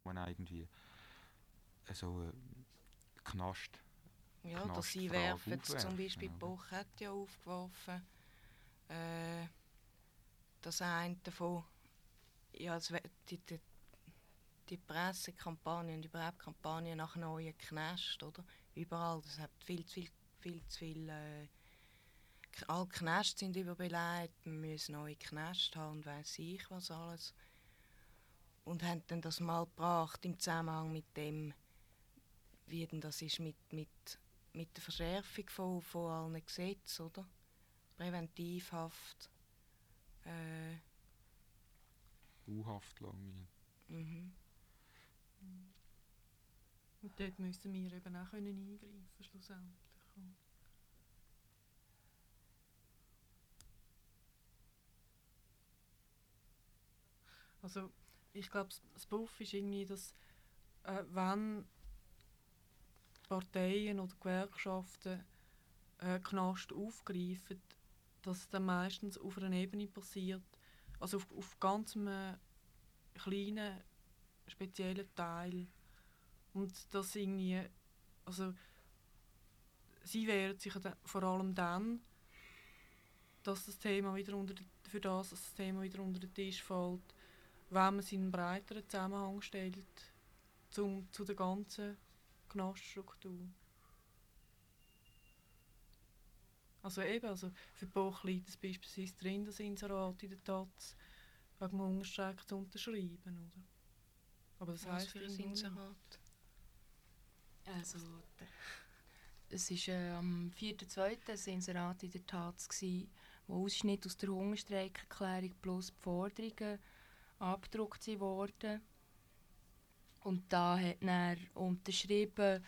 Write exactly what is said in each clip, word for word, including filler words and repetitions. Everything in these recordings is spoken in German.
man irgendwie so äh, Knast Ja, dass sie werfen, zum Beispiel ja. Boch hat ja aufgeworfen, äh, dass eine davon, ja, die, die, die Pressekampagne und überhaupt Kampagne nach neuen Knast, oder? Überall, das hat viel zu viel, viel zu viel, äh, alle Knäste sind überbeleidigt, wir müssen neue Knäste haben und weiss ich was alles. Und haben dann das mal gebracht im Zusammenhang mit dem, wie denn das ist mit, mit, mit der Verschärfung von, von allen Gesetzen, oder? Präventivhaft. Äh, U-Haft lange. Mhm. Und dort müssen wir eben auch können eingreifen, schlussendlich. Also ich glaube, das Buff ist irgendwie, dass äh, wenn Parteien oder Gewerkschaften äh, Knast aufgreifen, dass es dann meistens auf einer Ebene passiert, also auf, auf ganz einem kleinen, speziellen Teil. Und das irgendwie, also sie wehren sich vor allem dann, dass das Thema wieder unter die, für das, dass das Thema wieder unter den Tisch fällt, wenn man es in einen breiteren Zusammenhang stellt zum, zu der ganzen Knaststruktur. Also eben, also für Boch liegt es beispielsweise drin, das Inserat in der Taz wegen dem Hungerstreik zu unterschreiben, oder? Aber das Was heisst für ein Inserat? Also, es war äh, am vierten zweiten ein Inserat in der Taz, wo Ausschnitt aus der Hungerstreikerklärung plus die Forderungen abgedruckt wurden. Und da hat er unterschrieben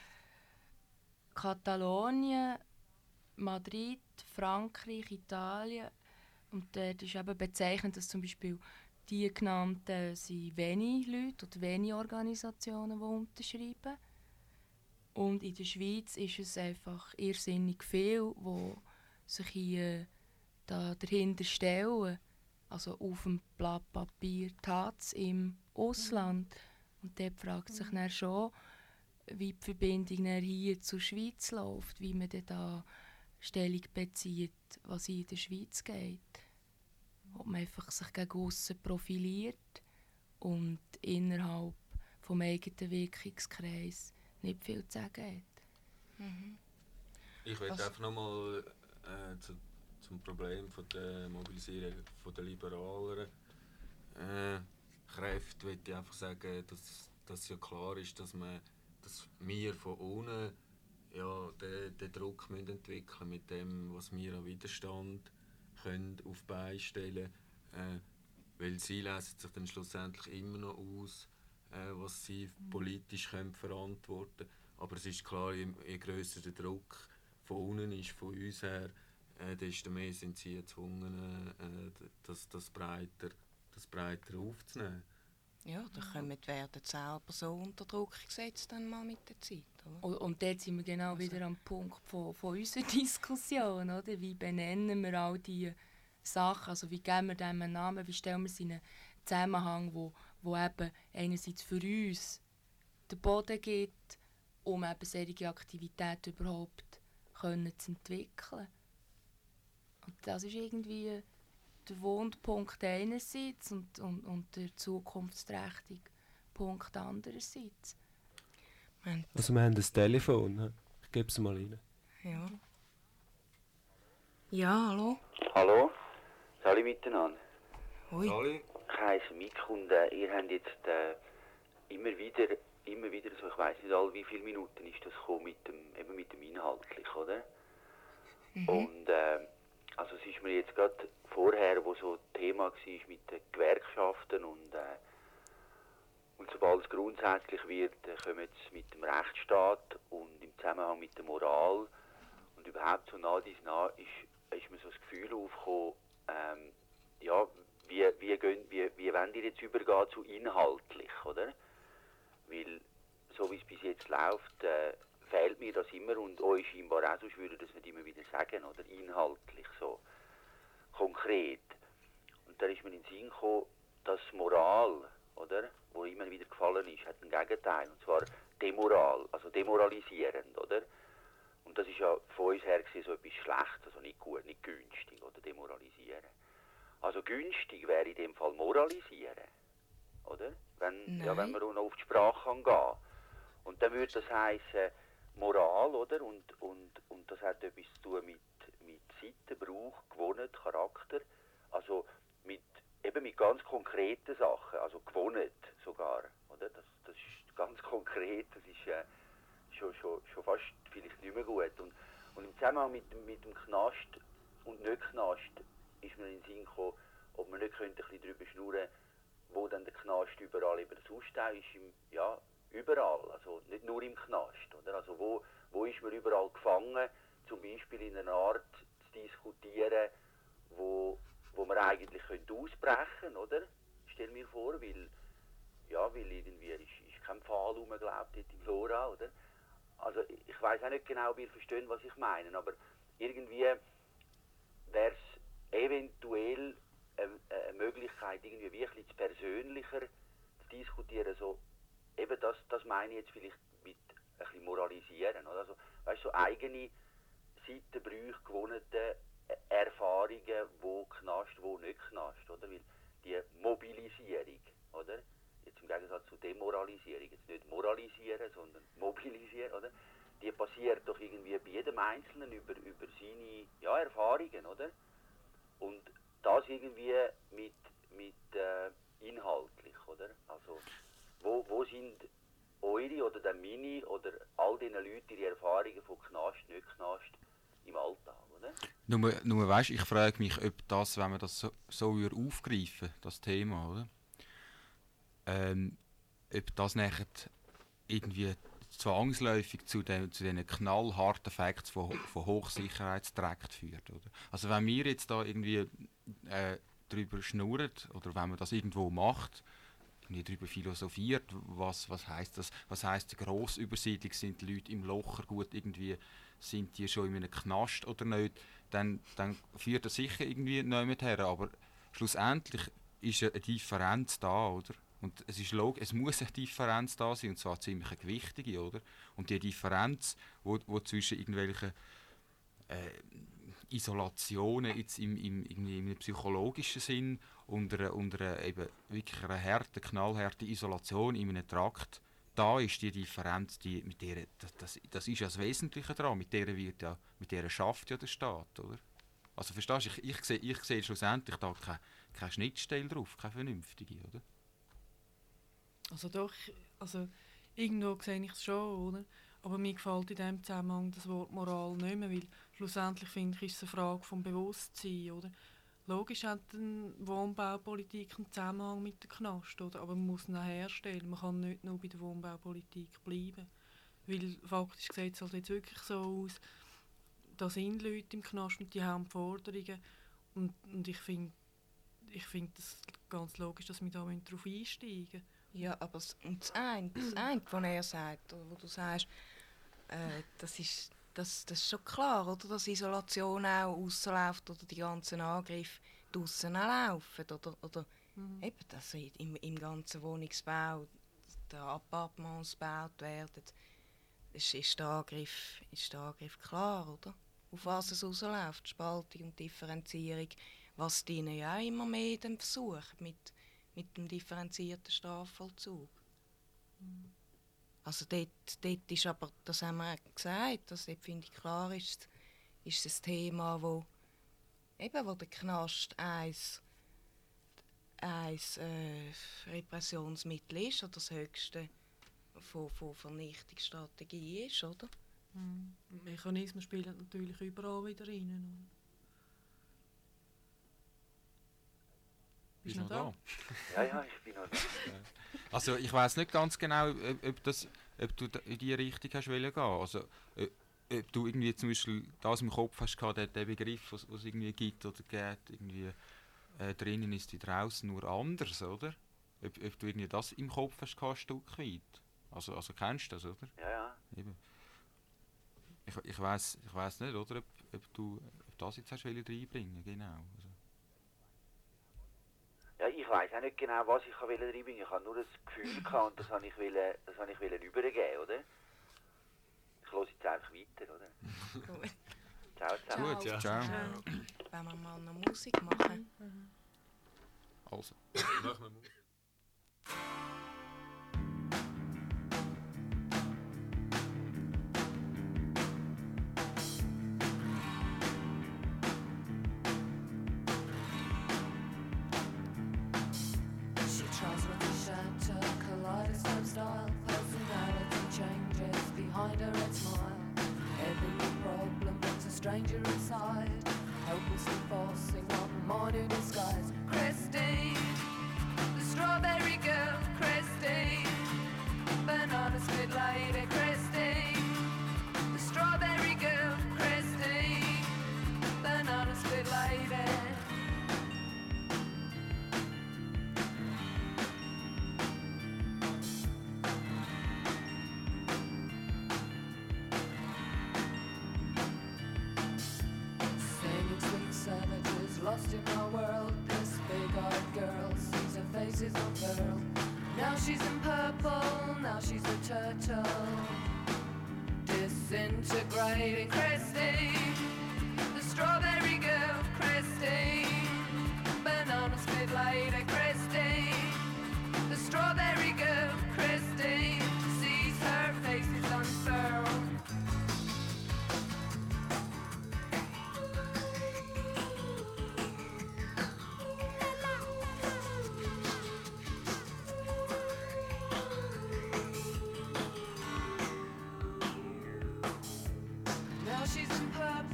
Katalonien, Madrid, Frankreich, Italien. Und dort ist eben bezeichnend, dass zum Beispiel die genannten sind wenig Leute oder wenig Organisationen, die unterschreiben. Und in der Schweiz ist es einfach irrsinnig viel, die sich hier da dahinter stellen. Also auf dem Blatt Papier Taz im Ausland. Und dort fragt sich dann schon, wie die Verbindung dann hier zur Schweiz läuft, wie man da Stellung bezieht, was in der Schweiz geht. Ob man einfach sich gegen aussen profiliert und innerhalb des eigenen Wirkungskreises nicht viel zu sagen hat. Mhm. Ich möchte einfach nochmal äh, zu, zum Problem von der Mobilisierung von der liberaleren äh, Kräfte möchte ich einfach sagen, dass, dass ja klar ist, dass, man, dass wir von unten ja, den, den Druck müssen entwickeln mit dem, was wir an Widerstand können auf die Beine stellen können. Äh, weil sie lesen sich dann schlussendlich immer noch aus, äh, was sie politisch können verantworten können. Aber es ist klar, je, je grösser der Druck von unten ist, von uns her, äh, desto mehr sind sie gezwungen, äh, das, das, breiter, das breiter aufzunehmen. Ja, da kommen die werden selber so unter Druck gesetzt dann mal mit der Zeit. Oder? Und, und dort sind wir genau also. wieder am Punkt von, von unserer Diskussion. Oder? Wie benennen wir all diese Sachen? Also wie geben wir dem einen Namen? Wie stellen wir sie in einen Zusammenhang, wo, wo eben einerseits für uns den Boden gibt, um eben solche Aktivität überhaupt können zu entwickeln. Und das ist irgendwie der Wundpunkt einerseits und, und, und der zukunftsträchtige Punkt andererseits. Also wir haben ein Telefon, ich gebe es mal rein. Ja. Ja, hallo? Hallo, Sali miteinander. Hoi. Sali? Ich heiße Mick und äh, ihr habt jetzt äh, immer wieder, immer wieder so, ich weiss nicht all wie viele Minuten ist das gekommen mit dem, eben mit dem Inhaltlichen, oder? Mhm. Und äh, also es ist mir jetzt gerade vorher, wo so Thema war mit den Gewerkschaften und äh, und sobald es grundsätzlich wird, äh, kommen wir jetzt mit dem Rechtsstaat und im Zusammenhang mit der Moral und überhaupt so nah dies nah ist, ist mir so das Gefühl aufgekommen, ähm, ja, wie, wie, gehen, wie, wie wollen die jetzt übergehen zu inhaltlich, oder? Weil so wie es bis jetzt läuft, äh, fehlt mir das immer und euch scheinbar auch, sonst würde das nicht immer wieder sagen, oder? Inhaltlich so, konkret. Und da ist mir in den Sinn gekommen, dass Moral, oder, wo immer wieder gefallen ist, hat einen Gegenteil, und zwar demoral, also demoralisierend, oder? Und das ist ja von uns her gesehen so etwas Schlechtes, also nicht gut, nicht günstig, oder demoralisieren. Also günstig wäre in dem Fall moralisieren, oder? Wenn, ja, wenn man noch auf die Sprache gehen kann. Und dann würde das heißen Moral, oder? Und, und, und das hat etwas zu tun mit, mit Sitten, Brauch, Gewohnheit, Charakter. Also mit, eben mit ganz konkreten Sachen, also Gewohnheit sogar, oder? Das, das ist ganz konkret, das ist äh, schon, schon, schon fast vielleicht nicht mehr gut. Und, und im Zusammenhang mit, mit dem Knast und nicht Knast ist mir in den Sinn gekommen, ob man nicht könnte ein bisschen darüber schnurren, wo dann der Knast überall eben sonst auch ist, im, ja, überall, also nicht nur im Knast, oder? Also wo, wo ist man überall gefangen, zum Beispiel in einer Art zu diskutieren, wo, wo man eigentlich könnte ausbrechen, oder? Stell mir vor, weil, ja, weil irgendwie ist, ist kein Pfahl rumgelaufen dort im Flora, oder? Also ich weiß auch nicht genau, ob ihr versteht, was ich meine, aber irgendwie wäre es eventuell eine, eine Möglichkeit, irgendwie wirklich persönlicher zu diskutieren, so, eben das, das meine ich jetzt vielleicht mit ein bisschen moralisieren, oder? Also, weißt du, so eigene Seitenbrüche, Gewohnheiten, Erfahrungen, wo Knast, wo nicht Knast, oder? Weil die Mobilisierung, oder? Jetzt im Gegensatz zu Demoralisierung, jetzt nicht moralisieren, sondern mobilisieren, oder? Die passiert doch irgendwie bei jedem Einzelnen über, über seine, ja, Erfahrungen, oder? Und das irgendwie mit, mit äh, inhaltlich, oder? Also, wo, wo sind eure oder dann meine oder all diesen Leuten ihre Erfahrungen von Knast, nicht Knast im Alltag, oder? Nur, nur weißt, ich frage mich, ob das, wenn man das so, so aufgreifen, das Thema, oder? Ähm, ob das nachher irgendwie zwangsläufig zu den, zu den knallharten Facts von, von Hochsicherheitsdirekt führt, oder? Also wenn wir jetzt da irgendwie äh, darüber schnurren oder wenn man das irgendwo macht, irgendwie darüber philosophiert, was, was heisst das, was heisst Grossübersiedlung, sind die Leute im Locher gut irgendwie, sind die schon in einem Knast oder nicht, dann, dann führt das sicher irgendwie niemand her, aber schlussendlich ist eine Differenz da, oder? Und es ist logisch, es muss eine Differenz da sein, und zwar ziemlich eine gewichtige, oder? Und die Differenz, wo, wo zwischen irgendwelchen äh, Isolationen jetzt im, im, irgendwie im psychologischen Sinn und einer, und einer eben wirklich einer harten, knallharten Isolation in einem Trakt, da ist die Differenz, die, mit der, das, das, das ist ja das Wesentliche daran, mit der wird ja, mit der schafft ja der Staat, oder? Also verstehst du, ich, ich sehe ich seh schlussendlich da keine, keine Schnittstelle drauf, keine vernünftige, oder? Also doch, also irgendwo sehe ich es schon, oder? Aber mir gefällt in diesem Zusammenhang das Wort Moral nicht mehr, weil schlussendlich finde ich, ist es eine Frage vom Bewusstsein, oder? Logisch hat eine Wohnbaupolitik einen Zusammenhang mit dem Knast, oder? Aber man muss ihn auch herstellen. Man kann nicht nur bei der Wohnbaupolitik bleiben. Weil faktisch sieht es halt jetzt wirklich so aus, da sind Leute im Knast und die haben Forderungen. Und, und ich finde ich find das ganz logisch, dass wir da darauf einsteigen müssen. Ja, aber das, das eine, das eine, was er sagt, oder wo du sagst, äh, das, ist, das, das ist schon klar, oder? Dass Isolation auch rausläuft oder die ganzen Angriffe draussen auch laufen. Oder, oder mhm. eben, dass im, im ganzen Wohnungsbau der Appartements gebaut werden, ist, ist, der Angriff, ist der Angriff klar, oder? Auf was es rausläuft, Spaltung und Differenzierung, was die ja auch immer mehr dann versuchen mit mit dem differenzierten Strafvollzug. Mhm. Also dort, dort ist aber, das haben wir gesagt, dass dort, finde ich, klar ist, ist das Thema, wo, eben, wo der Knast eins, eins äh, Repressionsmittel ist oder das höchste von, von Vernichtungsstrategie ist, oder? Mhm. Mechanismen spielen natürlich überall wieder rein. Bist du noch da? Ja, ja, ich bin noch da. Also ich weiss nicht ganz genau, ob, ob, das, ob du in diese Richtung hast wollen gehen. Also ob, ob du irgendwie zum Beispiel das im Kopf hast gehabt, den, den Begriff, was es irgendwie gibt oder gibt, irgendwie äh, drinnen ist wie draußen nur anders, oder? Ob, ob du irgendwie das im Kopf hast gehabt, ein Stück weit. Also, also kennst du das, oder? Ja, ja. Eben. Ich, ich weiss ich weiss nicht, oder? Ob, ob du ob das jetzt hast wollen reinbringen, genau. Also. Ja, Ja, ich weiss auch nicht genau, was ich reinbringen wollte. Ich habe nur das Gefühl gehabt und das habe ich, wollen, das habe ich wollen übergeben, oder? Ich höre jetzt einfach weiter, oder? Gut. Ciao zusammen. Gut, ja. Ciao. Ciao. Wenn wir mal noch Musik machen. Mhm. Also. Machen wir Musik. Style, personality changes behind her red smile. Every problem brings a stranger inside, helplessly forcing on a minor disguise. Christine, the strawberry girl, Christine, banana split lady, Christine, the strawberry girl, Christine, banana split lady. Lost in my world, this big-eyed girl sees her face is unfurled. Now she's in purple, now she's a turtle, disintegrating. Christine, the strawberry girl, Christine, banana split lady, Christine, the strawberry girl, Christine, sees her face is unfurled.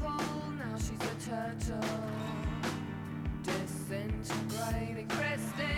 Turtle, disintegrating. Christine.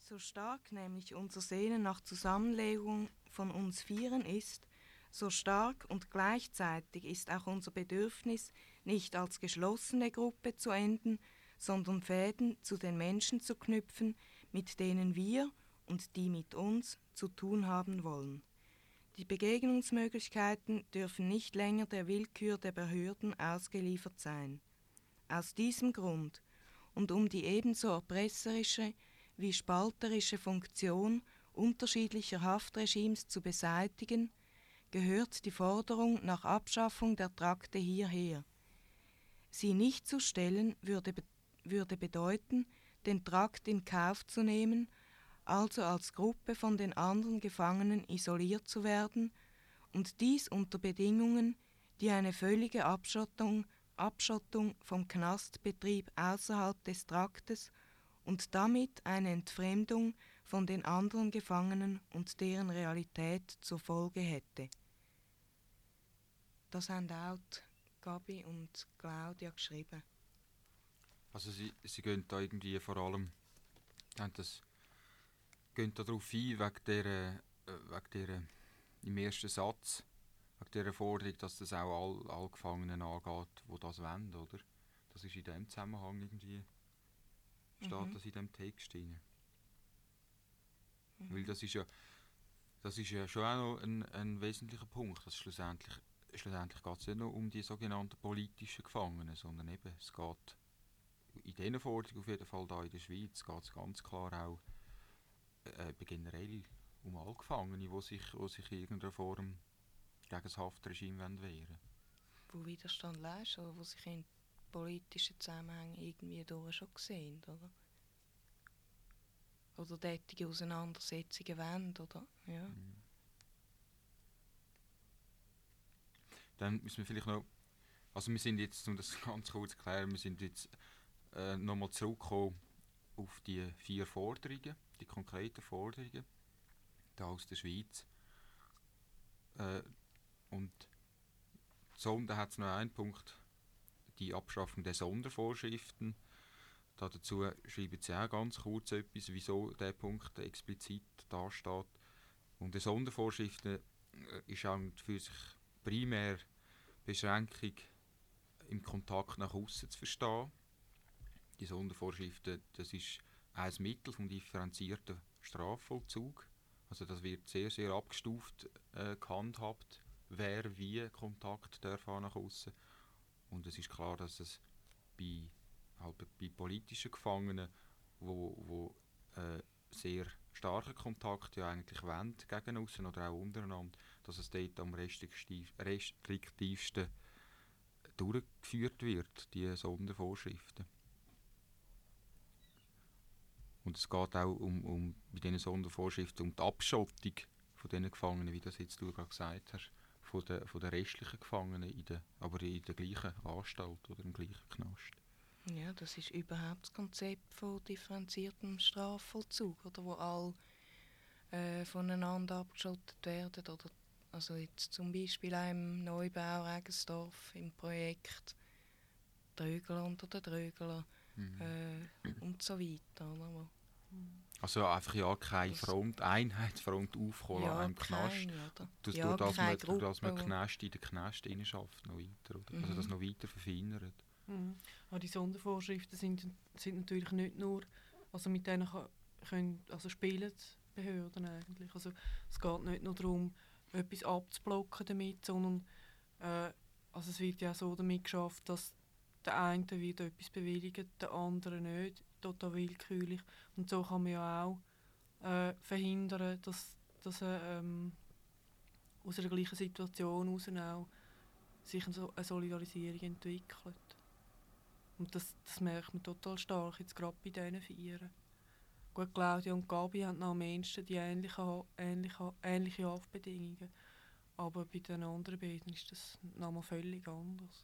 So stark nämlich unser Sehnen nach Zusammenlegung von uns Vieren ist, so stark und gleichzeitig ist auch unser Bedürfnis, nicht als geschlossene Gruppe zu enden, sondern Fäden zu den Menschen zu knüpfen, mit denen wir und die mit uns zu tun haben wollen. Die Begegnungsmöglichkeiten dürfen nicht länger der Willkür der Behörden ausgeliefert sein. Aus diesem Grund und um die ebenso erpresserische wie spalterische Funktion unterschiedlicher Haftregimes zu beseitigen, gehört die Forderung nach Abschaffung der Trakte hierher. Sie nicht zu stellen würde, be- würde bedeuten, den Trakt in Kauf zu nehmen, also als Gruppe von den anderen Gefangenen isoliert zu werden, und dies unter Bedingungen, die eine völlige Abschottung, Abschottung vom Knastbetrieb außerhalb des Traktes und damit eine Entfremdung von den anderen Gefangenen und deren Realität zur Folge hätte. Das haben auch Gabi und Claudia geschrieben. Also sie, sie gehen da irgendwie vor allem, haben das, gehen da darauf ein, wegen der, äh, wegen der, im ersten Satz, wegen dieser Forderung, dass das auch all, all Gefangenen angeht, die das wollen, oder? Das ist in dem Zusammenhang irgendwie, steht Mhm. das in dem Text drin. Mhm. Weil das ist ja, das ist ja schon auch noch ein, ein wesentlicher Punkt, dass schlussendlich, schlussendlich geht es nicht nur um die sogenannten politischen Gefangenen, sondern eben, es geht in diesen Forderungen auf jeden Fall da in der Schweiz geht es ganz klar auch äh, generell um alle Gefangene, die sich, die sich in irgendeiner Form gegen das Haftregime wehren wollen. Wo Widerstand leisten oder wo sich in politischen Zusammenhängen irgendwie durch schon sehen, oder? Oder tätige Auseinandersetzungen wollen, oder? Ja. Mhm. Dann müssen wir vielleicht noch, also wir sind jetzt, um das ganz kurz zu klären, wir sind jetzt äh, nochmal zurückgekommen auf die vier Forderungen, die konkreten Forderungen, da aus der Schweiz. Äh, und so, da hat es noch einen Punkt, die Abschaffung der Sondervorschriften. Da dazu schreiben sie auch ganz kurz etwas, wieso der Punkt explizit da steht. Und die Sondervorschriften äh, ist auch für sich primär Beschränkung im Kontakt nach außen zu verstehen. Die Sondervorschriften, das ist ein Mittel vom differenzierten Strafvollzug. Also das wird sehr, sehr abgestuft äh, gehandhabt, wer wie Kontakt darf nach außen. Und es ist klar, dass es bei, halt bei politischen Gefangenen, wo, wo äh, sehr starken Kontakt ja eigentlich wollen, gegen aussen oder auch untereinander, dass es dort am restriktiv, restriktivsten durchgeführt wird, die Sondervorschriften. Und es geht auch um, um bei diesen Sondervorschriften um die Abschottung von diesen Gefangenen, wie das jetzt du gerade gesagt hast, von den, von den restlichen Gefangenen, in der, aber in der gleichen Anstalt oder im gleichen Knast. Ja, das ist überhaupt das Konzept von differenziertem Strafvollzug, oder, wo alle äh, voneinander abgeschottet werden. Oder, also jetzt zum Beispiel auch im Neubau Regensdorf im Projekt Drögler unter den Drögler Mhm. äh, und so weiter. Oder? Also einfach ja keine Das- Front, Einheitsfront aufkommen Ja, im Knast. keine, oder? Das Ja, tut, dass keine man, Gruppe, dass man wo- Knast in den Knast schafft, noch weiter, oder? Also Mhm. das noch weiter verfeinert. Mhm. Aber die Sondervorschriften sind, sind natürlich nicht nur, also mit denen kann, können, also spielen die Behörden eigentlich. Also es geht nicht nur darum, etwas abzublocken damit, sondern äh, also es wird ja so damit geschafft, dass der eine wird etwas bewilligt, der andere nicht, total willkürlich. Und so kann man ja auch äh, verhindern, dass, dass äh, ähm, aus einer gleichen Situation heraus auch sich eine, so eine Solidarisierung entwickelt. Und das, das merkt man total stark, jetzt gerade bei diesen Vieren. Gut, Claudia und Gabi haben noch am ehesten die ähnlichen, ähnliche, ähnliche Haftbedingungen. Aber bei den anderen beiden ist das nochmal völlig anders.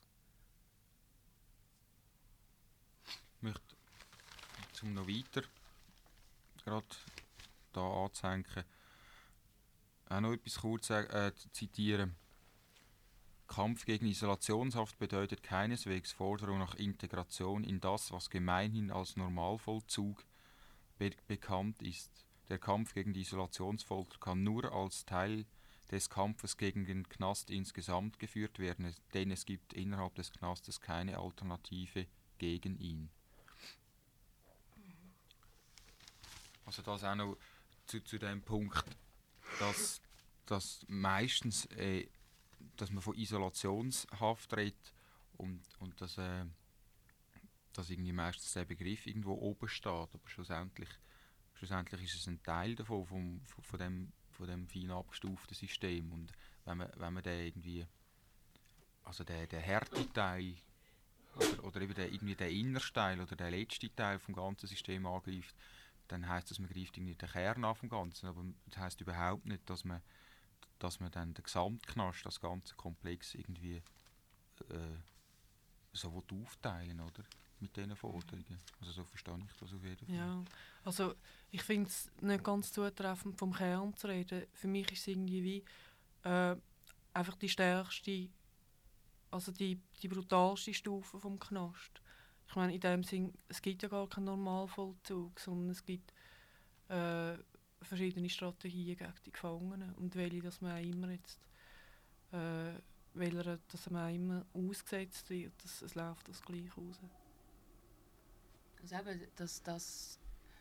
Ich möchte, um noch weiter gerade da anzuhängen, auch noch etwas kurz äh, zitieren. Kampf gegen Isolationshaft bedeutet keineswegs Forderung nach Integration in das, was gemeinhin als Normalvollzug, be bekannt ist. Der Kampf gegen die Isolationsfolter kann nur als Teil des Kampfes gegen den Knast insgesamt geführt werden, denn es gibt innerhalb des Knastes keine Alternative gegen ihn. Also das auch noch zu, zu dem Punkt, dass, dass meistens äh, dass man von Isolationshaft redet und, und dass, äh, dass irgendwie meistens der Begriff irgendwo oben steht, aber schlussendlich, schlussendlich ist es ein Teil davon, vom, von, von dem, von dem fein abgestuften System. Und wenn man, wenn man den irgendwie, also der, der harte Teil oder, oder eben der, irgendwie der innerste Teil oder der letzte Teil vom ganzen System angreift, dann heisst das, man greift irgendwie den Kern an vom Ganzen, aber das heisst überhaupt nicht, dass man, dass man dann den Gesamtknast, das ganze Komplex irgendwie äh, so will aufteilen, oder? Mit diesen Forderungen. Also so verstehe ich das auf jeden Fall. Ja, also ich finde es nicht ganz zutreffend, vom Kern zu reden. Für mich ist es irgendwie wie äh, einfach die stärkste, also die, die brutalste Stufe vom Knast. Ich meine, in dem Sinn, es gibt ja gar keinen Normalvollzug, sondern es gibt äh, verschiedene Strategien gegen die Gefangenen. Und welche, dass man auch immer jetzt, äh, welcher, dass man auch immer ausgesetzt wird, das, es läuft das gleich raus. Also eben, dass, dass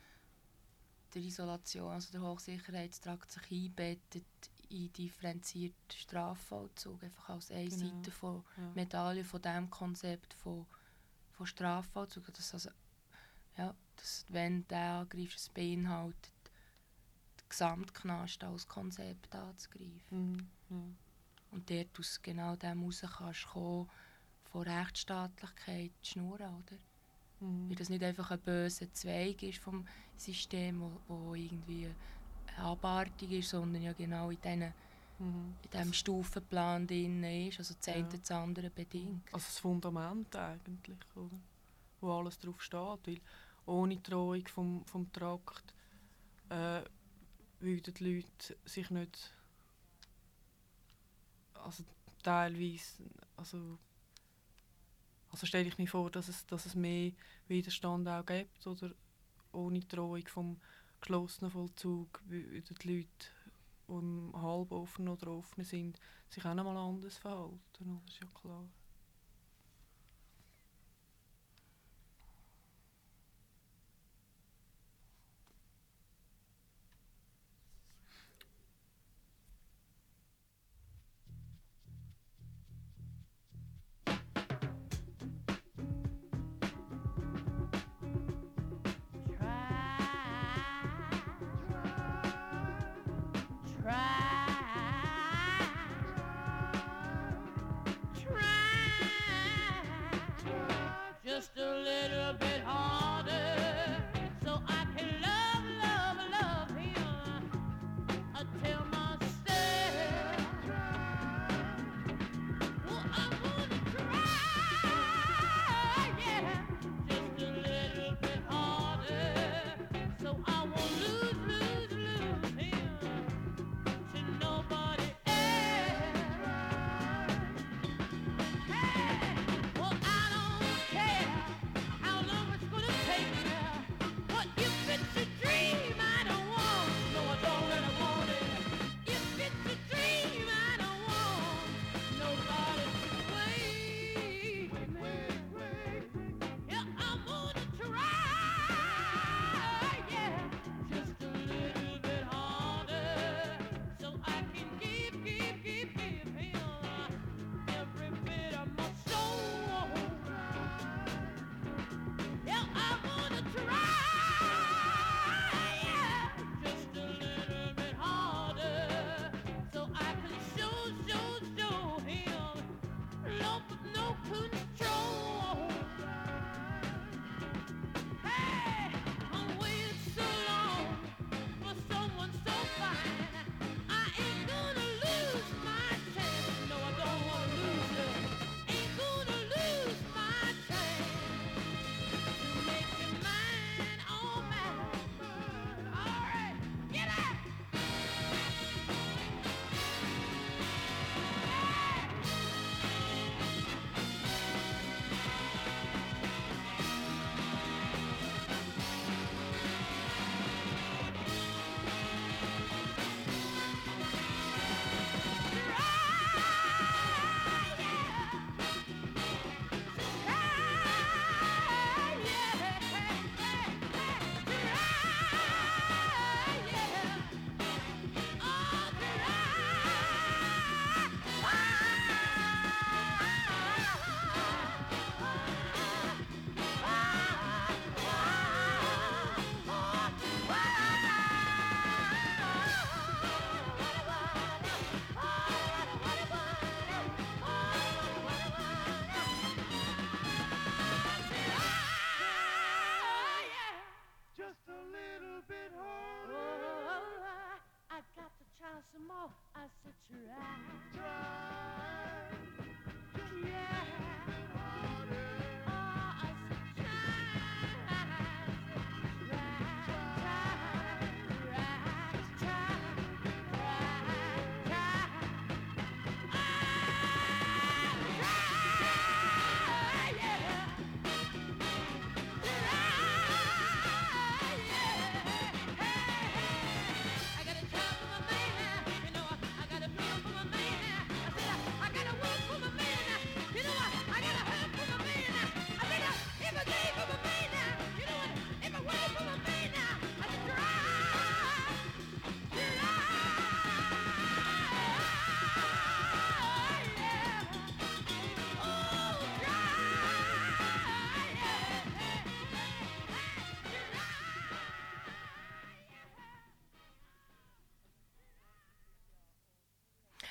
der Isolation, also der Hochsicherheitstrakt sich einbettet in differenzierten Strafvollzug, einfach als eine Genau. Seite von Ja. Medaille von diesem Konzept von, von Strafvollzug. Dass also, ja, dass, wenn du angreifst, es beinhaltet, den Gesamtknast als Konzept anzugreifen. Mhm. Ja. Und dort aus genau dem heraus kannst du kommen, von Rechtsstaatlichkeit zu schnurren, oder? Mhm. Weil das nicht einfach ein böser Zweig ist vom System, wo, wo irgendwie abartig ist, sondern ja genau in, diesen, Mhm. in diesem Stufenplan drin ist, also das eine Ja. das andere bedingt. Also das Fundament eigentlich, oder? Wo alles drauf steht. Weil ohne Treuung vom, vom Trakt äh, würden die Leute sich nicht, also teilweise, also, also stelle ich mir vor, dass es, dass es mehr Widerstand auch gibt, oder ohne Treuung vom geschlossenen Vollzug würden die Leute, die im halboffen oder offen sind, sich auch noch mal anders verhalten, oder? Das ist ja klar. Try,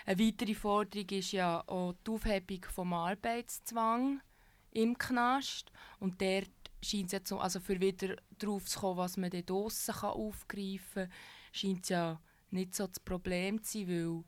Eine weitere Forderung ist ja auch die Aufhebung vom Arbeitszwang im Knast. Und dort scheint es jetzt, also für wieder darauf zu kommen, was man dort draussen aufgreifen kann, scheint es ja nicht so das Problem zu sein, weil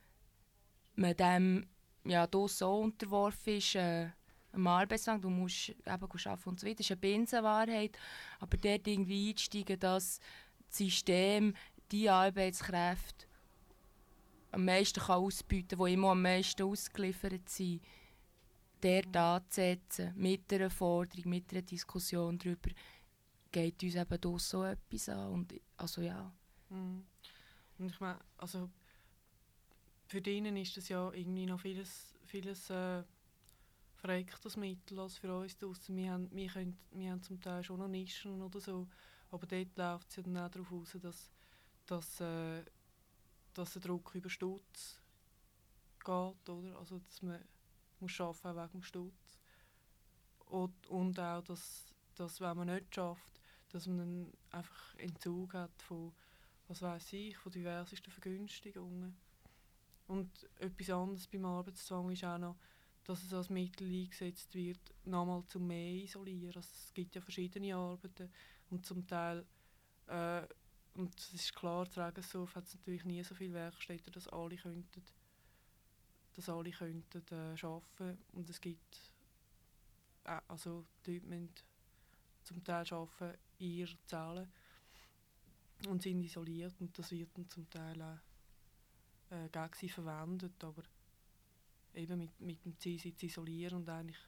man dem ja draussen auch unterworfen ist, äh, am Arbeitszwang. Du musst eben arbeiten und so weiter. Das ist eine Binsenwahrheit. Aber dort irgendwie einsteigen, dass das System die Arbeitskräfte am meisten kann ausbieten kann, die immer am meisten ausgeliefert sind, dort anzusetzen, mit einer Forderung, mit einer Diskussion darüber, geht uns eben doch so etwas an. Und, also, ja. Mhm. Und ich meine, also für ihnen ist das ja irgendwie noch vieles, vieles äh, verrecktes Mittel als für uns draussen. Wir haben, wir, können, wir haben zum Teil schon noch Nischen oder so, aber dort läuft es ja dann auch darauf raus, dass, dass, äh, dass der Druck über Stutz geht, oder? Also dass man muss arbeiten auch wegen dem Stutz. Und, und auch, dass, dass wenn man nicht schafft, dass man dann einfach Entzug hat von, was weiß ich, von diversesten Vergünstigungen. Und etwas anderes beim Arbeitszwang ist auch noch, dass es als Mittel eingesetzt wird, nochmal zum mehr isolieren. Also es gibt ja verschiedene Arbeiten und zum Teil, äh, und es ist klar, zu Regensdorf hat es natürlich nie so viele Werkstätten, dass alle könnten, dass alle könnten äh, arbeiten. Und es gibt, äh, also die Leute müssen zum Teil arbeiten in ihrer Zelle und sind isoliert und das wird dann zum Teil auch äh, gegen sie verwendet, aber eben mit, mit dem Ziel, sie zu isolieren und eigentlich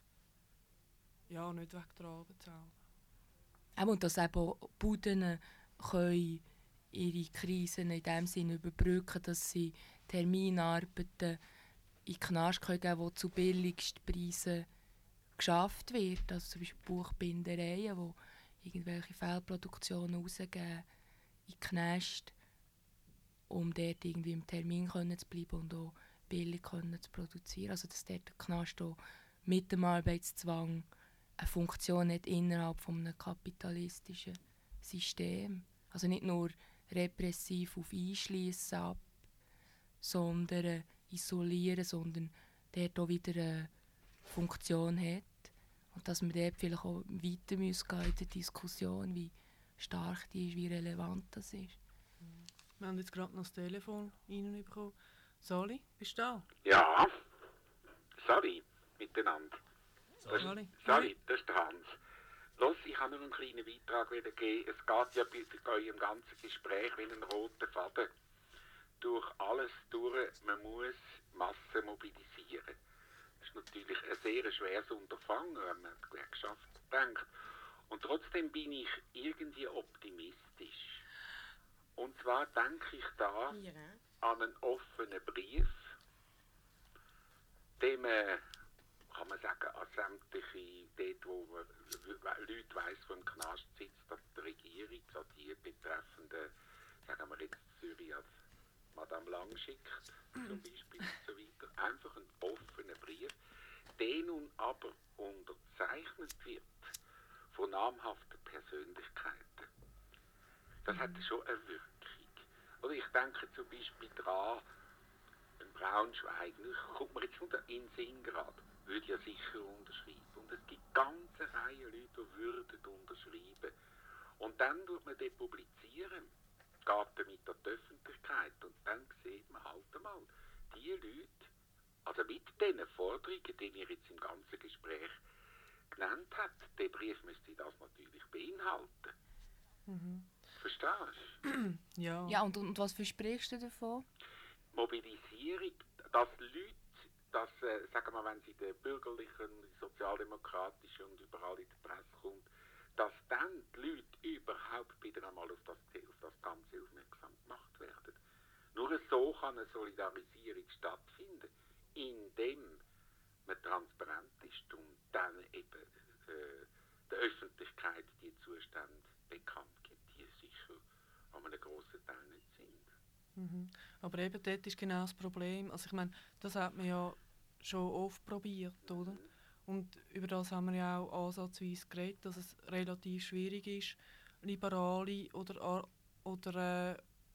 ja, nicht wegen der Arbeit selber. Auch und dass eben Buden können ihre Krisen in dem Sinne überbrücken, dass sie Terminarbeiten in den Knast geben können, die zu billigsten Preisen geschafft werden. Also zum Beispiel Buchbindereien, die irgendwelche Fehlproduktionen rausgeben in die Knast, um dort irgendwie im Termin zu bleiben und auch billig zu produzieren. Also dass dort der Knast auch mit dem Arbeitszwang eine Funktion hat innerhalb von einem kapitalistischen System. Also nicht nur repressiv auf Einschliessen ab, sondern äh, isolieren, sondern dort auch wieder eine Funktion hat. Und dass wir dort vielleicht auch weiter müssen gehen in der Diskussion, wie stark die ist, wie relevant das ist. Wir haben jetzt gerade noch das Telefon reinbekommen. Sali, bist du da? Ja. Sali, miteinander. Sali. Sali, das ist der Hans. Los, ich habe nur einen kleinen Beitrag wieder gegeben. Es geht ja bei eurem ganzen Gespräch wie ein roter Faden durch alles durch. Man muss Massen mobilisieren. Das ist natürlich ein sehr schweres Unterfangen, wenn man an die Gewerkschaft denkt. Und trotzdem bin ich irgendwie optimistisch. Und zwar denke ich da ja. an einen offenen Brief, den man, kann man sagen, an sämtliche, dort wo man Leute weiss, die im Knast sitzt, dass die Regierung an die betreffenden, sagen wir jetzt Zürich als Madame Lang schickt, zum Beispiel und so weiter. Einfach einen offenen Brief, der nun aber unterzeichnet wird von namhaften Persönlichkeiten. Das hat schon eine Wirkung. Oder ich denke zum Beispiel daran, in Braunschweig, guck mir jetzt nur in Singrad, würde ja sicher unterschreiben. Und es gibt ganze Reihe Leute, die würden unterschreiben. Und dann tut man das publizieren, geht damit an die Öffentlichkeit und dann sieht man halt einmal, die Leute, also mit diesen Forderungen, die ihr jetzt im ganzen Gespräch genannt habt, der Brief müsste das natürlich beinhalten. Mhm. Verstehst du? Ja. Ja, und, und was versprichst du davon? Mobilisierung, dass Leute, dass, äh, sagen wir, wenn sie in der bürgerlichen, sozialdemokratischen und überall in der Presse kommt, dass dann die Leute überhaupt wieder einmal auf das, auf das Ganze aufmerksam gemacht werden. Nur so kann eine Solidarisierung stattfinden, indem man transparent ist und dann eben äh, der Öffentlichkeit die Zustände bekannt gibt, die sicher an einem grossen Teil nicht sind. Mhm. Aber eben dort ist genau das Problem. Also ich meine, das hat man ja schon oft probiert, oder? Mhm. Und über das haben wir ja auch ansatzweise geredet, dass es relativ schwierig ist, liberale oder, oder äh,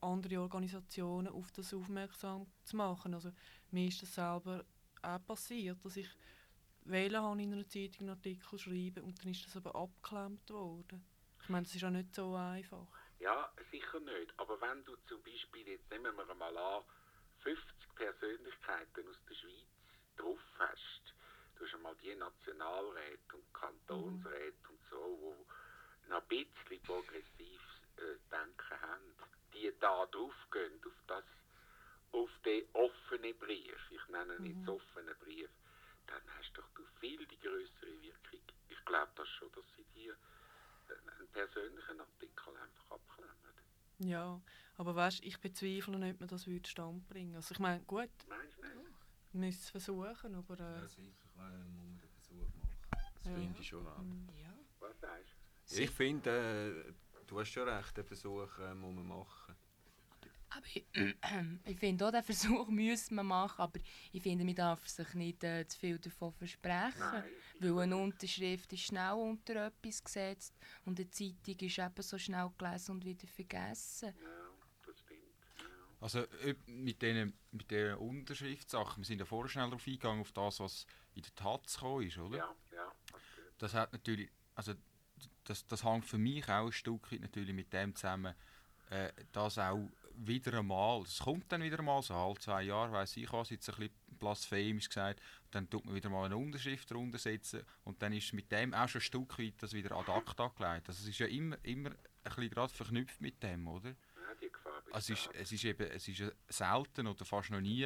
andere Organisationen auf das aufmerksam zu machen. Also mir ist das selber auch passiert, dass ich wählen habe in einer Zeitung einen Artikel schreiben und dann ist das aber abgeklemmt worden. Ich meine, das ist auch nicht so einfach. Ja, sicher nicht. Aber wenn du zum Beispiel, jetzt nehmen wir mal an, fünfzig Persönlichkeiten aus der Schweiz drauf hast, du hast einmal die Nationalräte und Kantonsräte mhm. und so, wo noch ein bisschen progressiv äh, denken haben, die da drauf gehen, auf, das, auf den offenen Brief, ich nenne ihn jetzt mhm. offenen Brief, dann hast doch du viel die größere Wirkung. Ich glaube das schon, dass sie dir einen persönlichen Artikel einfach abklemmen. Ja, aber weißt, ich bezweifle nicht, man das würde stand bringen. Also ich meine, gut, meinst du nicht? Wir müssen es versuchen, aber... Äh, ja, sicher äh, muss man den Versuch machen. Das ja. finde ich schon auch. Ja. Was sagst du? Ich finde, äh, du hast schon recht, den Versuch äh, muss man machen. Aber ich, ich finde auch, den Versuch müssen wir machen, aber ich finde, man darf sich nicht äh, zu viel davon versprechen. Nein, weil eine Unterschrift ist schnell unter etwas gesetzt und eine Zeitung ist eben so schnell gelesen und wieder vergessen. Ja, das stimmt. Ja. Also mit diesen mit den Unterschriftssachen, wir sind ja vorher schnell darauf eingegangen, auf das, was in der Taz gekommen ist, oder? Ja, ja. Das hat natürlich, also das, das hängt für mich auch ein Stück weit natürlich mit dem zusammen, äh, dass auch wieder einmal, es kommt dann wieder einmal, so alle zwei Jahre, weiss ich was, jetzt ein bisschen blasphemisch gesagt, dann tut man wieder mal eine Unterschrift darunter setzen und dann ist mit dem auch schon ein Stück weit das wieder ad acta gelegt. Also es ist ja immer, immer ein bisschen gerade verknüpft mit dem, oder? Ja, die Gefahr also es, ist, es ist eben, es ist ja selten oder fast noch nie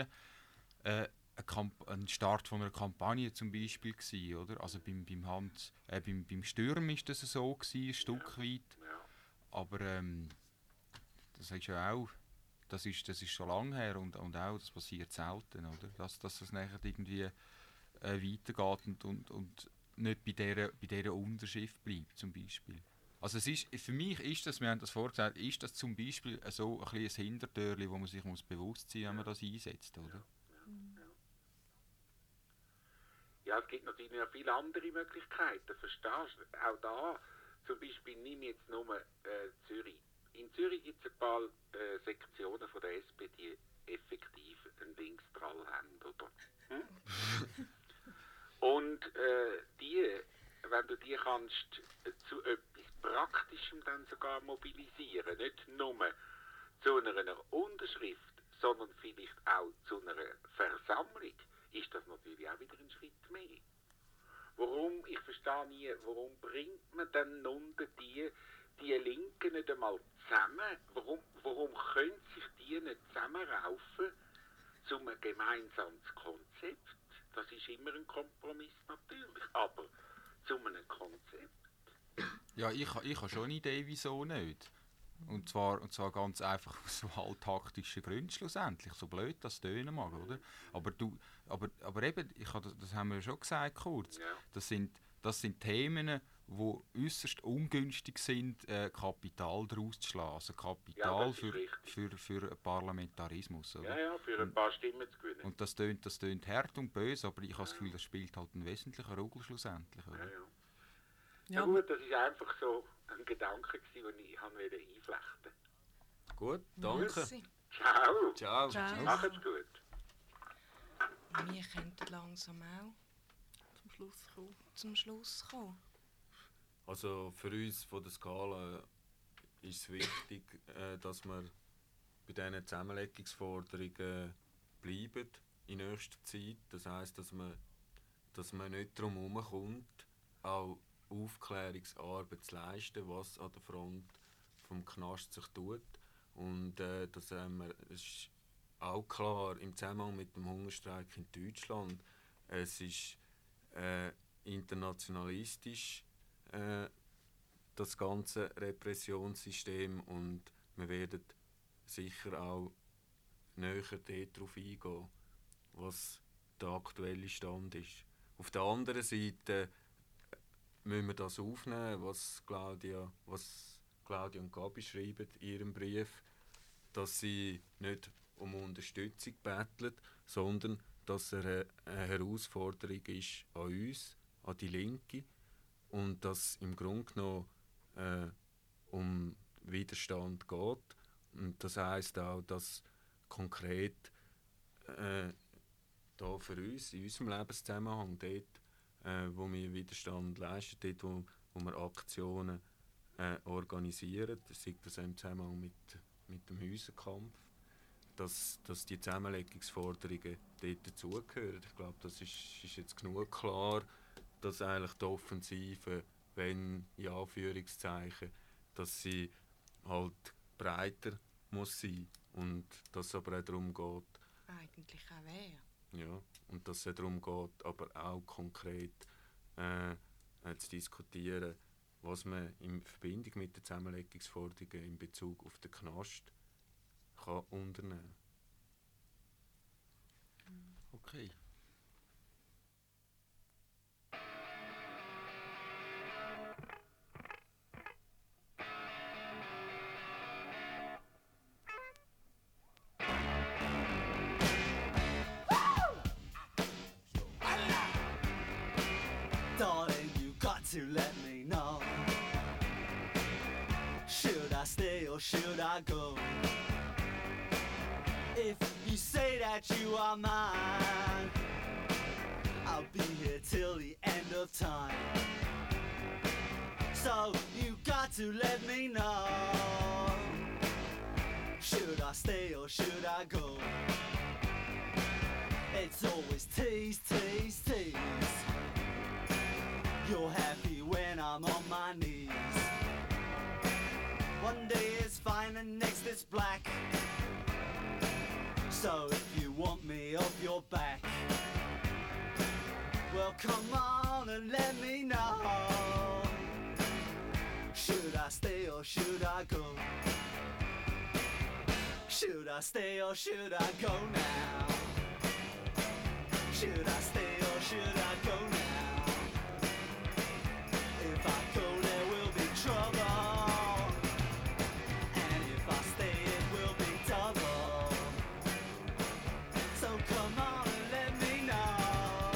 äh, ein, ein Start von einer Kampagne zum Beispiel gewesen, oder? Also beim, beim, Hand, äh, beim, beim Sturm ist das so gewesen, ein Stück ja. weit, ja. aber ähm, das ist ja auch, das ist, das ist schon lange her und, und auch, das passiert selten, oder? Dass, dass es nachher irgendwie äh, weitergeht und, und, und nicht bei dieser, bei dieser Unterschrift bleibt, zum Beispiel. Also es ist, für mich ist das, wir haben das vorgesagt, ist das zum Beispiel so ein kleines Hintertürchen, wo man sich muss bewusst sein muss, wenn man das einsetzt, oder? Ja, ja, ja. ja, es gibt natürlich noch viele andere Möglichkeiten, verstehst du? Auch da, zum Beispiel, nimm jetzt nur äh, Zürich. In Zürich gibt es ein paar äh, Sektionen von der S P, die effektiv einen Linksdrall haben, oder? Hm? Und äh, die, wenn du die kannst äh, zu etwas Praktischem dann sogar mobilisieren, nicht nur zu einer Unterschrift, sondern vielleicht auch zu einer Versammlung, ist das natürlich auch wieder ein Schritt mehr. Warum, ich verstehe nie, warum bringt man dann unter die die Linken nicht einmal zusammen? Warum, warum können sich die nicht zusammenraufen zu einem gemeinsamen Konzept? Das ist immer ein Kompromiss natürlich, aber zu einem Konzept. Ja, ich, ich habe schon eine Idee, wieso nicht. Und zwar, und zwar ganz einfach aus so taktischen Gründen schlussendlich, so blöd das tönen mag, oder? Aber, du, aber, aber eben, ich habe, das haben wir ja schon gesagt kurz, Ja. das, sind, das sind Themen, die äußerst ungünstig sind, äh, Kapital daraus zu schlagen. Also Kapital Ja, für, für, für Parlamentarismus. Oder? Ja, ja, für ein paar Stimmen zu gewinnen. Und das tönt, das tönt hart und böse, aber ich habe das Gefühl, das spielt halt einen wesentlichen Rolle schlussendlich. Oder? Ja, ja. Ja, Ja gut, das war einfach so ein Gedanke, den ich einflechten wollte. Gut, danke. Merci. Ciao. Ciao. Ciao. Macht's gut. Wir könnten langsam auch zum Schluss kommen. zum Schluss kommen. Also für uns von der Skala ist es wichtig, äh, dass wir bei diesen Zusammenlegungsforderungen bleiben in nächster Zeit. Das heisst, dass man, dass man nicht darum herumkommt, auch Aufklärungsarbeit zu leisten, was an der Front vom Knast sich tut. Und äh, das haben wir, es ist auch klar im Zusammenhang mit dem Hungerstreik in Deutschland. Es ist äh, internationalistisch, äh, das ganze Repressionssystem, und wir werden sicher auch näher darauf eingehen, was der aktuelle Stand ist. Auf der anderen Seite müssen wir das aufnehmen, was Claudia, was Claudia und Gabi schreiben in ihrem Brief, dass sie nicht um Unterstützung betteln, sondern dass er eine Herausforderung ist an uns, an die Linke, und dass es im Grunde genommen äh, um Widerstand geht Und das heisst auch, dass konkret äh, da für uns, in unserem Lebenszusammenhang, dort, äh, wo wir Widerstand leisten, dort, wo, wo wir Aktionen äh, organisieren, sei das im Zusammenhang mit, mit dem Häuserkampf, dass, dass die Zusammenlegungsforderungen dort dazugehören. Ich glaube, das ist, ist jetzt genug klar, dass eigentlich die Offensive, wenn in Anführungszeichen, dass sie halt breiter muss sein und dass es aber auch darum geht, eigentlich auch wäre. ja, und dass es darum geht, aber auch konkret äh, äh, zu diskutieren, was man in Verbindung mit den Zusammenlegungsforderungen in Bezug auf den Knast kann unternehmen. Okay. Darling, you got to let me know. Should I stay or should I go? If you say that you are mine, I'll be here till the end of time. So you got to let me know. Should I stay or should I go? It's always tease, tease, tease. You're happy when I'm on my knees. One day is fine and next it's black. So if you want me off your back, well come on and let me know. Should I stay or should I go? Should I stay or should I go now? Should I stay or should I go now? If I go there will be trouble, and if I stay it will be double. So come on and let me know.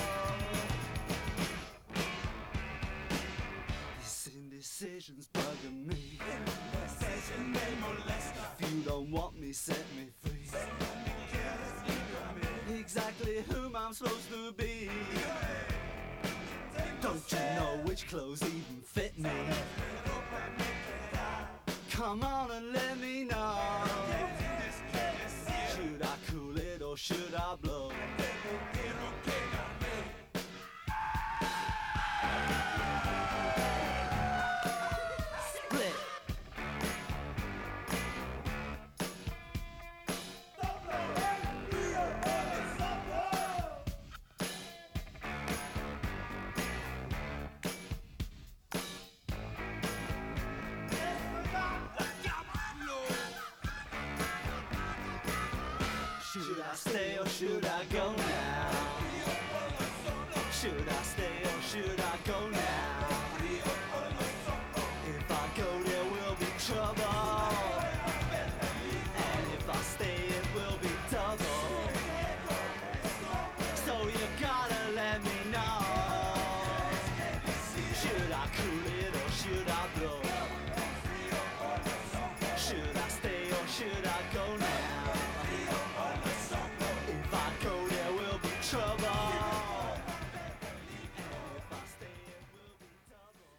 This indecision's bugging me. If you don't want me, set me free. Exactly whom I'm supposed to be. Don't you know which clothes even fit me? Come on and let me know. Should I cool it or should I blow? Split. Should I stay or should I go now? Should I stay or should I go now? If I go there will be trouble, and if I stay it will be double. So you gotta let me know. Should I cool it or should I blow? Should I stay or should I go now? If I go there will be trouble, and if I stay it will be double.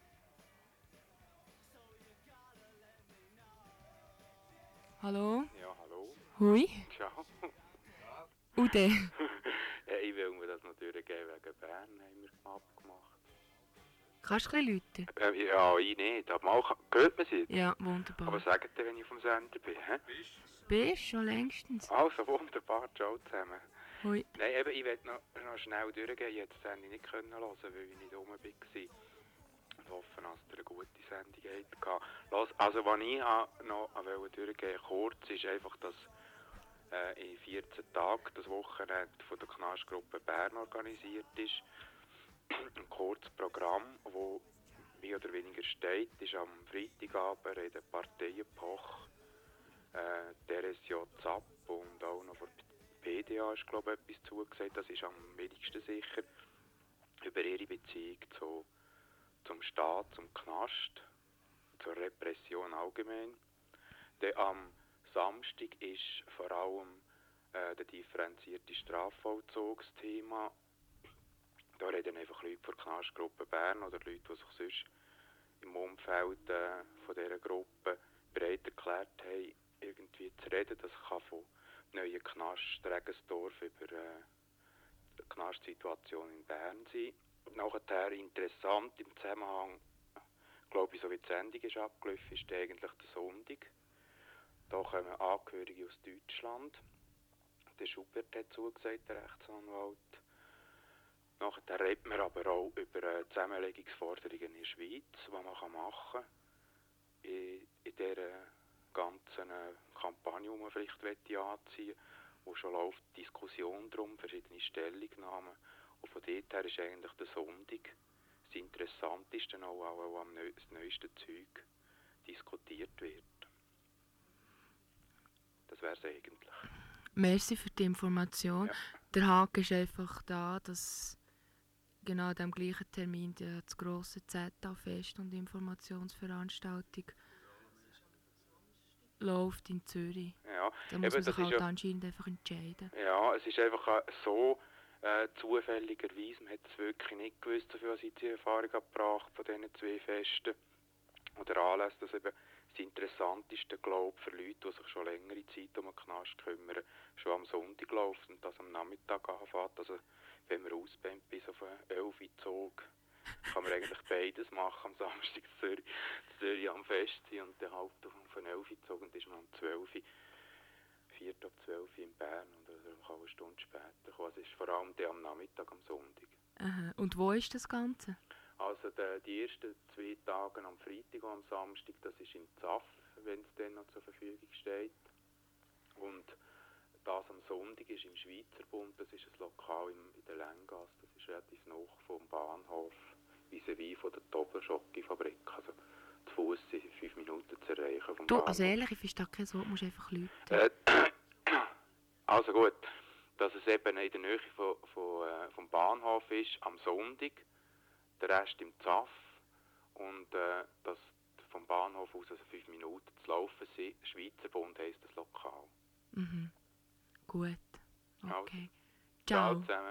So you gotta let me know. Hallo? Ja, hallo. Hoi. Ciao. Ude. Ja, ich will mir das natürlich geben wegen Bern, haben wir abgemacht. Kannst du ein bisschen läuten? Äh, ja, ich nicht, aber mal hört man sie. Ja, wunderbar. Aber sagt ihr, wenn ich vom Sender bin, hä? Bist schon längstens. Also, wunderbar, ciao zusammen. Hoi. Nein, eben, ich wollte noch, noch schnell durchgehen, ich hätte die Sendung nicht können hören, weil ich nicht rum war. Und hoffe, dass ihr eine gute Sendung hattet. Los, also, was ich noch wollte durchgehen, kurz, ist einfach, dass äh, in vierzehn Tagen das Wochenende von der Knastgruppe Bern organisiert ist. Ein kurzes Programm, das mehr oder weniger steht, ist am Freitagabend in der Parteienpoch. Äh, der S J Zapp und auch noch von P D A ist, glaube ich, etwas zugesagt. Das ist am wenigsten sicher. Über ihre Beziehung zu, zum Staat, zum Knast, zur Repression allgemein. Dann am Samstag ist vor allem äh, der differenzierte Strafvollzugsthema. Da reden einfach Leute von der Knastgruppe Bern oder Leute, die sich sonst im Umfeld äh, von dieser Gruppe bereit erklärt haben, irgendwie zu reden. Das kann von neuen Knast Regensdorf über äh, die Knastsituation in Bern sein. Nachher interessant im Zusammenhang, glaube ich, so wie die Sendung ist abgelaufen, ist eigentlich der Sonntag. Da kommen Angehörige aus Deutschland. Der Schubert hat zugesagt, der Rechtsanwalt. Nachher redet man aber auch über äh, Zusammenlegungsforderungen in der Schweiz, die man machen kann. In, in dieser ganzen äh, Kampagne, die man vielleicht anziehen will, wo schon läuft Diskussion darum, verschiedene Stellungnahmen. Und von dort her ist eigentlich der Sonntag das Interessanteste, auch, auch, auch am neu, das neueste Zeug diskutiert wird. Das wäre es eigentlich. Merci für die Information. Ja. Der Haken ist einfach da, dass genau an dem gleichen Termin das grosse Z A-Fest und Informationsveranstaltung läuft in Zürich. Ja. Da muss Eben, man sich halt ja, anscheinend einfach entscheiden. Ja, es ist einfach so äh, zufälligerweise, man hat es wirklich nicht gewusst, so viel als ich die Erfahrung gebracht von diesen zwei Festen oder Anlässen, dass eben das Interessanteste, glaube ich, für Leute, die sich schon längere Zeit um den Knast kümmern, schon am Sonntag läuft und das am Nachmittag anfängt. Also wenn man ausbrennt bis auf einen elf Uhr Zug, kann man eigentlich beides machen. Am Samstag in Zürich, in Zürich am Fest sein und dann halt auf einen elf Uhr Zug und ist man um zwölf Uhr, vier ab zwölf Uhr in Bern und also man kann eine Stunde später kommen. Also es ist vor allem der am Nachmittag am Sonntag. Aha. Und wo ist das Ganze? Also die, die ersten zwei Tage am Freitag und am Samstag, das ist im Zaff, wenn es dann noch zur Verfügung steht. Und das am Sonntag ist im Schweizer Bund, das ist ein Lokal in, in der Länggasse, das ist relativ nah vom Bahnhof, vis-à-vis von der Tobler-Schocke-Fabrik. Also zu Fuß sind fünf Minuten zu erreichen vom du, Bahnhof. Also ehrlich, ich verstehe kein Wort, musst einfach Leute. Äh, also gut, dass es eben in der Nähe von, von, äh, vom Bahnhof ist am Sonntag, der Rest im Zaff und äh, dass vom Bahnhof aus also fünf Minuten zu laufen sind. Schweizer Bund heisst das Lokal. Mhm. Gut. Okay. Also, ciao. Ciao zusammen.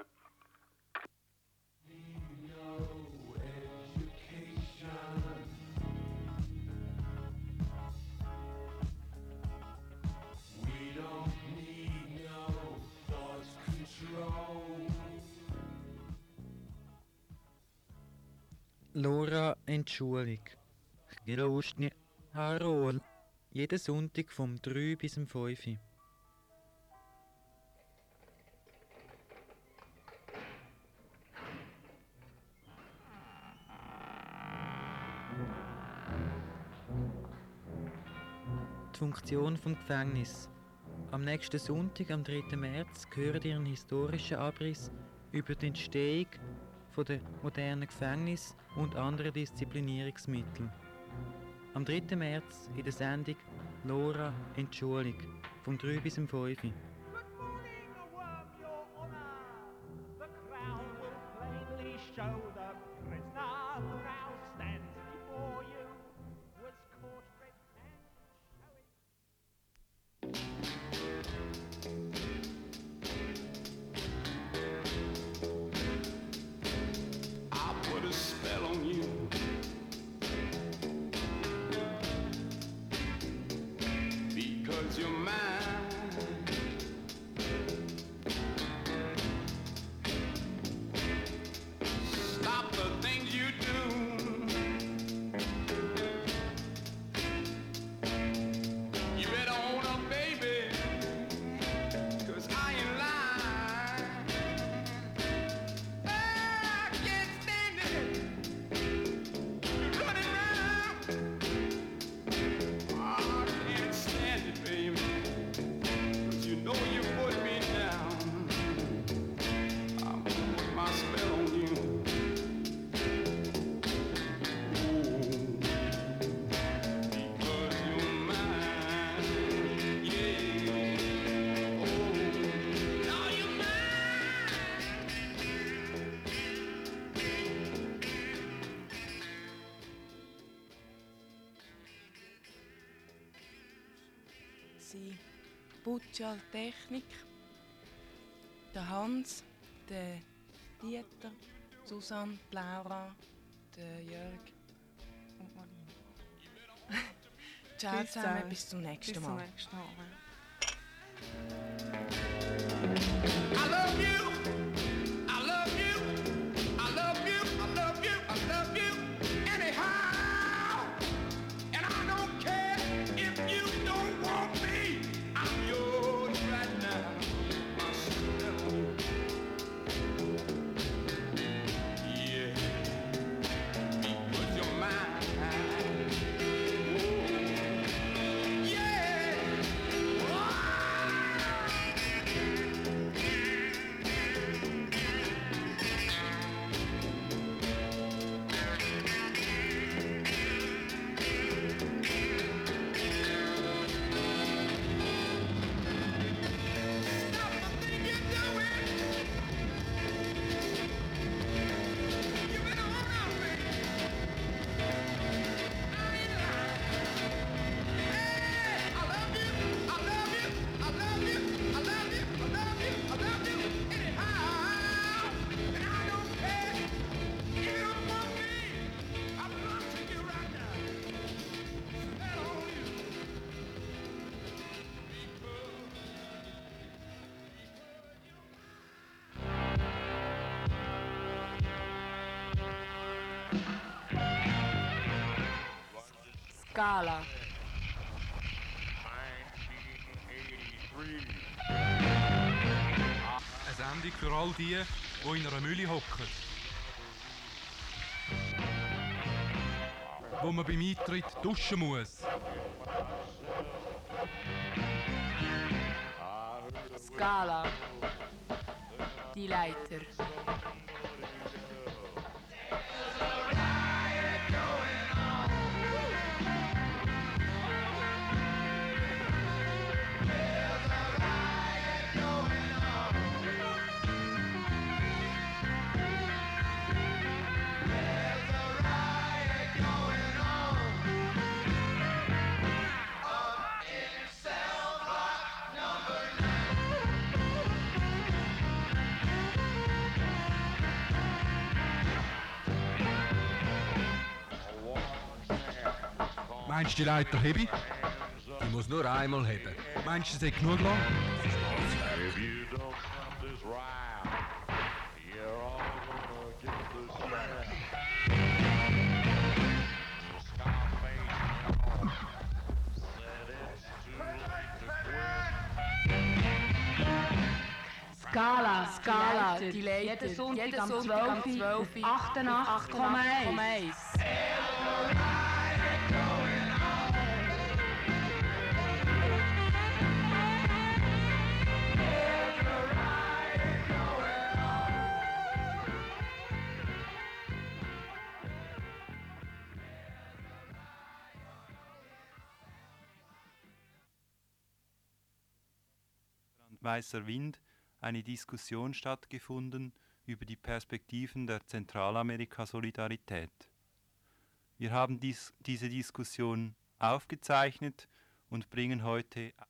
Laura, Entschuldigung. Geloscht Harol. Jeden Sonntag vom drei bis zum fünf. Die Funktion vom Gefängnis. Am nächsten Sonntag, am dritten März, hören ihr einen historischen Abriss über die Entstehung der modernen Gefängnisse und anderen Disziplinierungsmittel. Am dritten März in der Sendung Laura, Entschuldigung, vom drei bis zum fünf. You're mine. unsere Butcher Technik, der Hans, der Dieter, Susanne, Laura, der Jörg und Marlene. Ciao zusammen, bis zum nächsten Mal. Bis zum nächsten Mal. I love you. I love you. I love you. I love you. I love you. Anyhow. And I don't care if you don't want me. I'm yours right now. Yeah. Because you're mine. Yeah. Scala. Eine Sendung für all die, die in einer Mühle hocken. Wo man beim Eintritt duschen muss. Scala. Die Leiter. Meinst du, die Leiter hebe ich? Die muss nur einmal heben. Meinst du, sie hat genug lang? Scala, Scala, die Leiter. Jeden Sonntag, Jeden am zwölf Uhr, achtundachtzig Komma eins. Weißer Wind eine Diskussion stattgefunden über die Perspektiven der Zentralamerika-Solidarität. Wir haben dies, diese Diskussion aufgezeichnet und bringen heute